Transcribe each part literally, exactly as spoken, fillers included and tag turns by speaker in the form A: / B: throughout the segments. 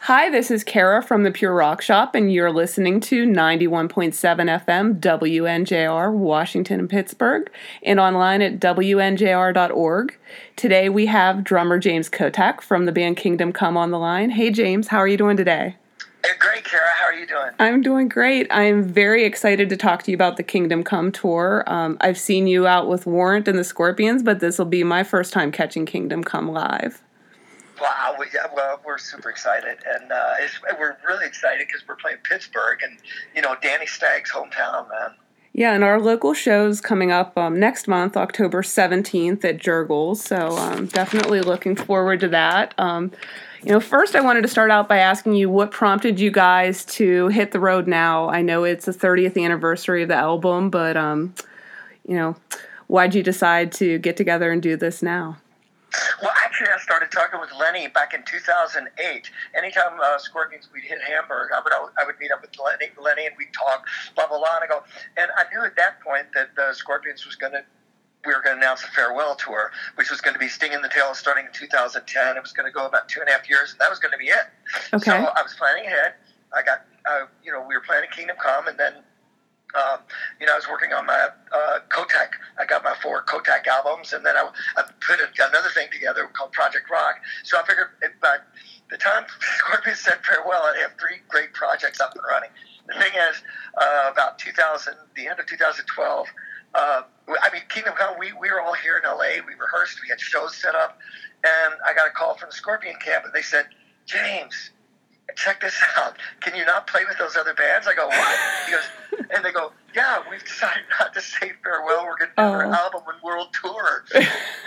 A: Hi, this is Kara from the Pure Rock Shop, and you're listening to ninety-one point seven F M W N J R, Washington and Pittsburgh, and online at W N J R dot org. Today we have drummer James Kotak from the band Kingdom Come on the line. Hey, James, how are you doing today?
B: Hey, great, Kara. How are you doing?
A: I'm doing great. I'm very excited to talk to you about the Kingdom Come tour. Um, I've seen you out with Warrant and the Scorpions, but this will be my first time catching Kingdom Come live.
B: Wow, we, yeah, well, we're super excited, and uh, it's, we're really excited because we're playing Pittsburgh, and, you know, Danny Stagg's hometown, man.
A: Yeah, and our local show's coming up um, next month, October seventeenth at Jurgles, so um, definitely looking forward to that. Um, you know, first I wanted to start out by asking you what prompted you guys to hit the road now. I know it's the thirtieth anniversary of the album, but, um, you know, why'd you decide to get together and do this now?
B: Well, actually, I started talking with Lenny back in two thousand eight. Anytime uh, Scorpions we'd hit Hamburg, I would I would meet up with Lenny, Lenny and we'd talk, blah blah blah. And I go, and I knew at that point that the Scorpions was going to, we were going to announce a farewell tour, which was going to be Sting in the Tail starting in two thousand ten. It was going to go about two and a half years, and that was going to be it.
A: Okay.
B: So I was planning ahead. I got, uh, you know, we were planning Kingdom Come, and then. Um, you know, I was working on my uh, Kotak. I got my four Kotak albums, and then I, I put a, another thing together called Project Rock. So I figured it, by the time Scorpions said farewell, I'd have three great projects up and running. The thing is, uh, about two thousand, the end of two thousand twelve, uh, I mean, Kingdom Come, we, we were all here in L A. We rehearsed. We had shows set up. And I got a call from the Scorpion camp, and they said, James, check this out. Can you not play with those other bands? I go, what? He goes, and they go, yeah, we've decided not to say farewell. We're going to do
A: Oh.
B: our album and world tour. So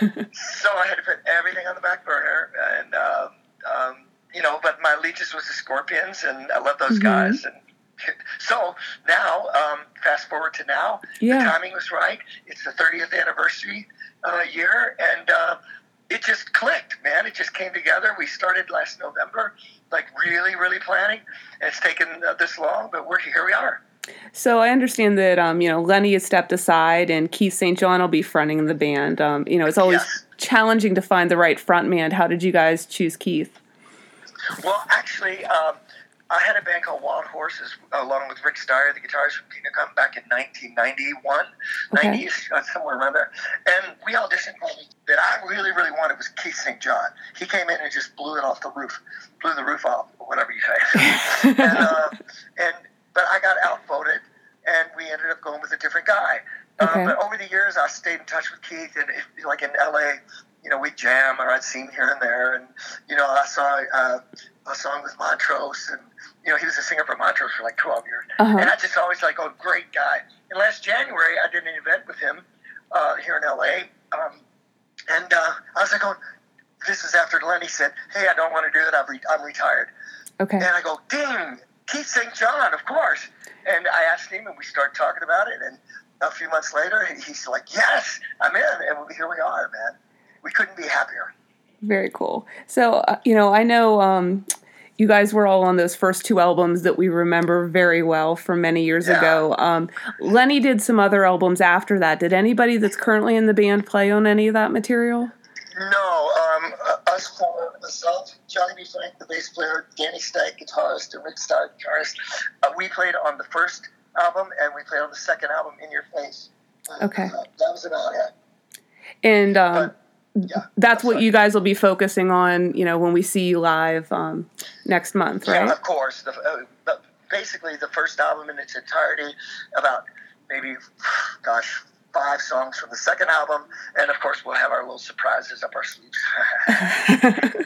B: I had to put everything on the back burner. And, um, um, you know, but my allegiance was the Scorpions, and I love those
A: Mhm.
B: guys. And so now, um, fast forward to now,
A: Yeah.
B: the timing was right. It's the thirtieth anniversary uh, year, and uh, it just clicked, man. It just came together. We started last November, like really, really planning. And it's taken uh, this long, but we're here. We are.
A: So I understand that, um, you know, Lenny has stepped aside and Keith Saint John will be fronting the band. Um, you know, it's always
B: Yes.
A: challenging to find the right front man. How did you guys choose Keith?
B: Well, actually, um, I had a band called Wild Horses along with Rick Steyer, the guitarist from Kingdom Come, back in nineteen ninety-one,
A: Okay.
B: nineties, uh, somewhere around there. And we auditioned for that I really, really wanted was Keith Saint John. He came in and just blew it off the roof, blew the roof off, or whatever you say. and, uh, and But I got outvoted, and we ended up going with a different guy.
A: Okay.
B: Uh, but over the years, I stayed in touch with Keith, and it, like in L A, you know, we jam, or I'd see him here and there, and you know, I saw uh, a song with Montrose, and you know, he was a singer for Montrose for like twelve years,
A: Uh-huh.
B: and I just always like, oh, great guy. And last January, I did an event with him uh, here in L A, um, and uh, I was like, oh, this is after Lenny said, hey, I don't want to do it, I'm, re- I'm retired.
A: Okay.
B: And I go, ding, Keith Saint John, of course. And I asked him, and we started talking about it. And a few months later, he's like, yes, I'm in. And here we are, man. We couldn't be happier.
A: Very cool. So, uh, you know, I know um, you guys were all on those first two albums that we remember very well from many years
B: Yeah.
A: ago. Um, Lenny did some other albums after that. Did anybody that's currently in the band play on any of that material?
B: No, um, uh, us four, myself, Johnny B. Frank, the bass player, Danny Stagg, guitarist, and Rick Steyer, guitarist, uh, we played on the first album, and we played on the second album, In Your Face. Uh,
A: Okay.
B: uh, that was about it.
A: And um,
B: But, yeah.
A: that's what
B: sorry.
A: you guys will be focusing on, you know, when we see you live um, next month, right?
B: Yeah, of course. The, uh, the, basically, the first album in its entirety, about maybe, gosh, five songs from the second album, and of course, we'll have our little surprises up our sleeves.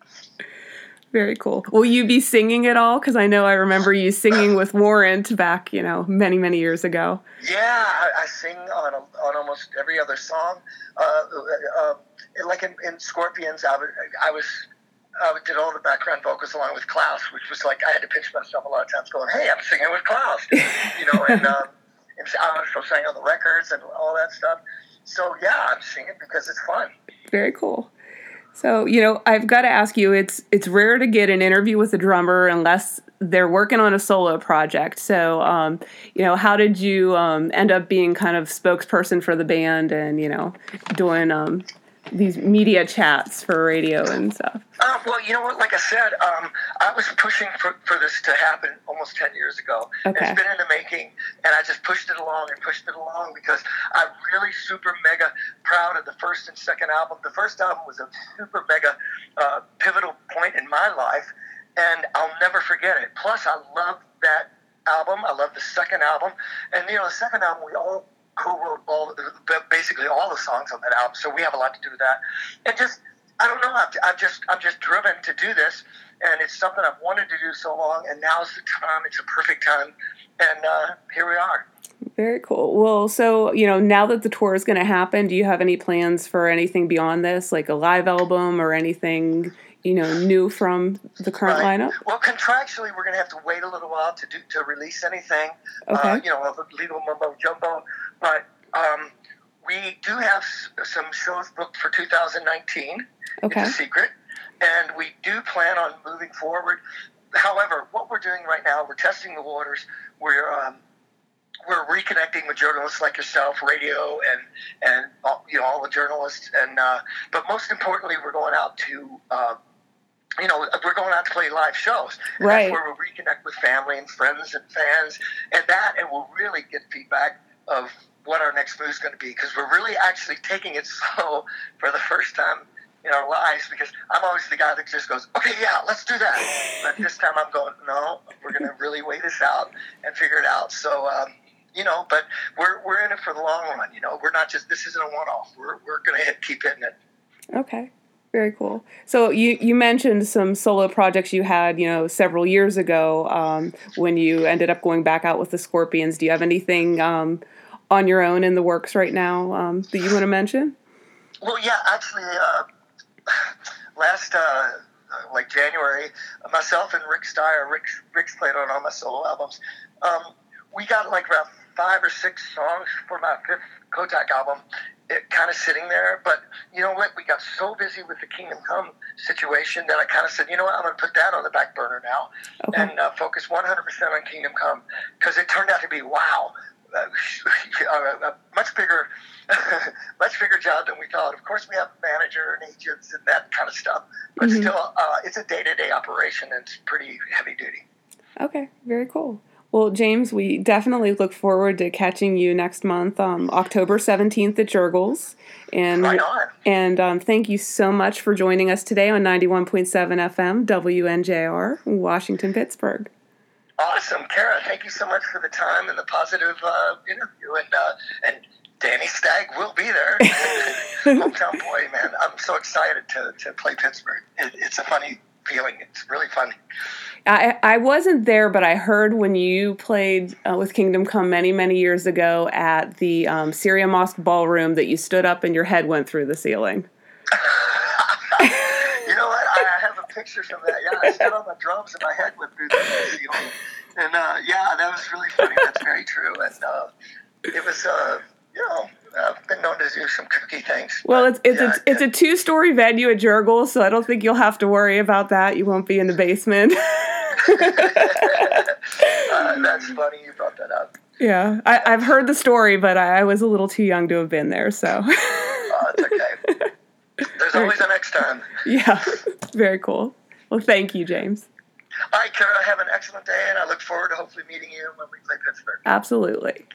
A: Very cool. Will you be singing at all? Because I know I remember you singing with Warrant back, you know, many, many years ago.
B: Yeah, I, I sing on a, on almost every other song. Uh, uh, like in, in Scorpions, I, would, I was I did all the background vocals along with Klaus, which was like I had to pinch myself a lot of times, going, "Hey, I'm singing with Klaus," you know, and. Um, And I also sang on the records and all that stuff. So, yeah, I'm singing because it's fun.
A: Very cool. So, you know, I've got to ask you, it's it's rare to get an interview with a drummer unless they're working on a solo project. So, um, you know, how did you um, end up being kind of spokesperson for the band and, you know, doing um, these media chats for radio and stuff?
B: Uh, well, you know what? Like I said, um, I was pushing for, for this to happen almost ten years ago.
A: Okay.
B: It's been in the making, and I just pushed it along and pushed it along because I'm really super mega proud of the first and second album. The first album was a super mega uh, pivotal point in my life, and I'll never forget it. Plus, I love that album. I love the second album. And, you know, the second album, we all co-wrote all, basically all the songs on that album, so we have a lot to do with that. And just, I don't know, I'm, I'm just I'm just driven to do this, and it's something I've wanted to do so long, and now's the time. It's a perfect time, and uh, here we are.
A: Very cool. Well, so, you know, now that the tour is going to happen, do you have any plans for anything beyond this, like a live album or anything, you know, new from the current
B: right.
A: lineup?
B: Well, contractually, we're going to have to wait a little while to do to release anything,
A: okay.
B: uh, you know, of legal mumbo jumbo. But um, we do have s- some shows booked for two thousand nineteen.
A: Okay.
B: It's a secret. And we do plan on moving forward. However, what we're doing right now, we're testing the waters. We're um, we're reconnecting with journalists like yourself, radio, and and all, you know all the journalists. And uh, but most importantly, we're going out to uh, you know we're going out to play live shows. And
A: right.
B: That's where we'll reconnect with family and friends and fans, and that, and we'll really get feedback of what our next move is going to be, because we're really actually taking it slow for the first time in our lives, because I'm always the guy that just goes, okay, yeah, let's do that. But this time I'm going, no, we're going to really wait this out and figure it out. So, um, you know, but we're we're in it for the long run. You know, we're not just, this isn't a one-off. We're we're going to hit, keep hitting it.
A: Okay. Very cool. So you, you mentioned some solo projects you had, you know, several years ago um, when you ended up going back out with the Scorpions. Do you have anything um, on your own in the works right now um, that you want to mention?
B: Well, yeah, actually, uh, last, uh, like January, myself and Rick Steyer, Rick, Rick's played on all my solo albums, um, we got like around five or six songs for my fifth Kotak album, it kind of sitting there. But you know what? We got so busy with the Kingdom Come situation that I kind of said, you know what? I'm going to put that on the back burner now
A: okay.
B: and uh, focus one hundred percent on Kingdom Come, because it turned out to be, wow, uh, a much bigger, much bigger job than we thought. Of course, we have a manager and agents and that kind of stuff, but mm-hmm. still, uh, it's a day-to-day operation, and it's pretty heavy duty.
A: Okay, very cool. Well, James, we definitely look forward to catching you next month, um, October seventeenth at Jurgles. And,
B: right on.
A: And um, thank you so much for joining us today on ninety-one point seven F M, W N J R, Washington, Pittsburgh.
B: Awesome. Kara, thank you so much for the time and the positive uh, interview. And, uh, and Danny Stagg will be there. Hometown boy, man. I'm so excited to, to play Pittsburgh. It, it's a funny feeling. It's really funny.
A: I, I wasn't there, but I heard when you played uh, with Kingdom Come many, many years ago at the um, Syria Mosque Ballroom that you stood up and your head went through the ceiling.
B: You know what? I have a picture from that. Yeah, I stood on my drums and my head went through the ceiling. And, uh, yeah, that was really funny. That's very true. And uh, it was, uh, you know, I've been known to do some kooky things.
A: Well, it's it's
B: yeah,
A: a, it's a two-story venue at Jurgles, so I don't think you'll have to worry about that. You won't be in the basement.
B: uh, that's funny you brought that up.
A: Yeah, I, I've heard the story, but I, I was a little too young to have been there, so.
B: Oh, it's okay. There's always a next time.
A: Yeah, very cool. Well, thank you, James.
B: All right, Kara, have an excellent day, and I look forward to hopefully meeting you when we play Pittsburgh.
A: Absolutely.